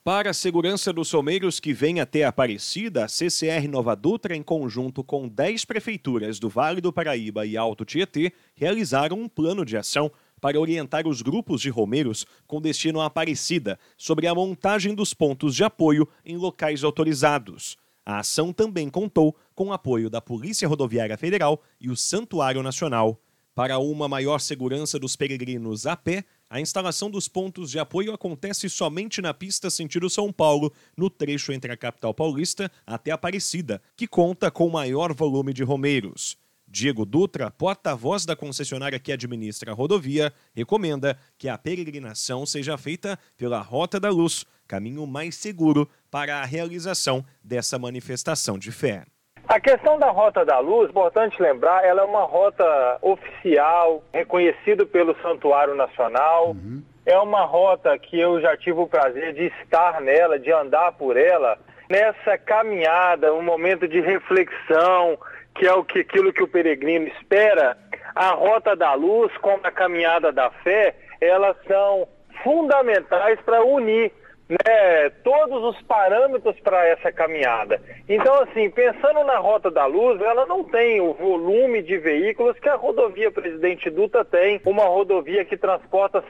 Para a segurança dos romeiros que vêm até Aparecida, a CCR Nova Dutra, em conjunto com 10 prefeituras do Vale do Paraíba e Alto Tietê, realizaram um plano de ação para orientar os grupos de romeiros com destino a Aparecida sobre a montagem dos pontos de apoio em locais autorizados. A ação também contou com o apoio da Polícia Rodoviária Federal e o Santuário Nacional. Para uma maior segurança dos peregrinos a pé, a instalação dos pontos de apoio acontece somente na pista sentido São Paulo, no trecho entre a capital paulista até Aparecida, que conta com maior volume de romeiros. Diego Dutra, porta-voz da concessionária que administra a rodovia, recomenda que a peregrinação seja feita pela Rota da Luz, caminho mais seguro para a realização dessa manifestação de fé. A questão da Rota da Luz, importante lembrar, ela é uma rota oficial, reconhecida pelo Santuário Nacional. É uma rota que eu já tive o prazer de estar nela, de andar por ela. Nessa caminhada, um momento de reflexão, que é aquilo que o peregrino espera, a Rota da Luz, como a caminhada da fé, elas são fundamentais para unir todos os parâmetros para essa caminhada. Então, assim, pensando na Rota da Luz, ela não tem o volume de veículos que a rodovia Presidente Dutra tem, uma rodovia que transporta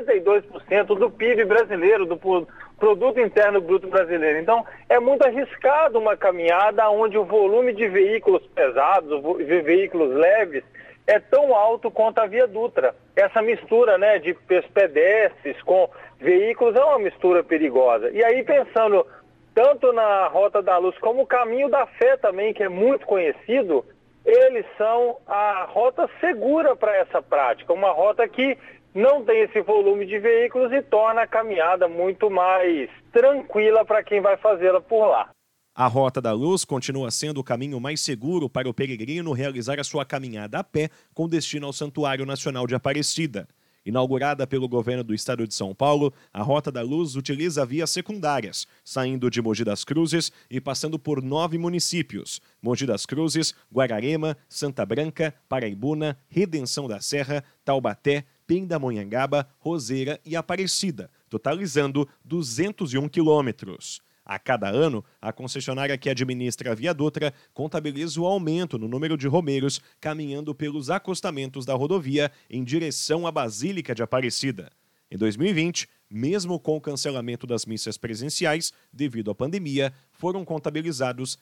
52% do PIB brasileiro, do Produto Interno Bruto brasileiro. Então, é muito arriscado uma caminhada onde o volume de veículos pesados, de veículos leves, é tão alto quanto a Via Dutra. Essa mistura, de pedestres com veículos é uma mistura perigosa. E aí, pensando tanto na Rota da Luz como o Caminho da Fé também, que é muito conhecido, eles são a rota segura para essa prática. Uma rota que não tem esse volume de veículos e torna a caminhada muito mais tranquila para quem vai fazê-la por lá. A Rota da Luz continua sendo o caminho mais seguro para o peregrino realizar a sua caminhada a pé com destino ao Santuário Nacional de Aparecida. Inaugurada pelo governo do estado de São Paulo, a Rota da Luz utiliza vias secundárias, saindo de Mogi das Cruzes e passando por 9 municípios: Mogi das Cruzes, Guararema, Santa Branca, Paraibuna, Redenção da Serra, Taubaté, Pindamonhangaba, Roseira e Aparecida, totalizando 201 quilômetros. A cada ano, a concessionária que administra a Via Dutra contabiliza o aumento no número de romeiros caminhando pelos acostamentos da rodovia em direção à Basílica de Aparecida. Em 2020, mesmo com o cancelamento das missas presenciais devido à pandemia, foram contabilizados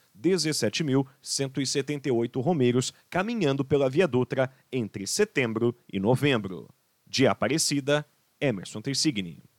17.178 romeiros caminhando pela Via Dutra entre setembro e novembro. De Aparecida, Emerson Tersigni.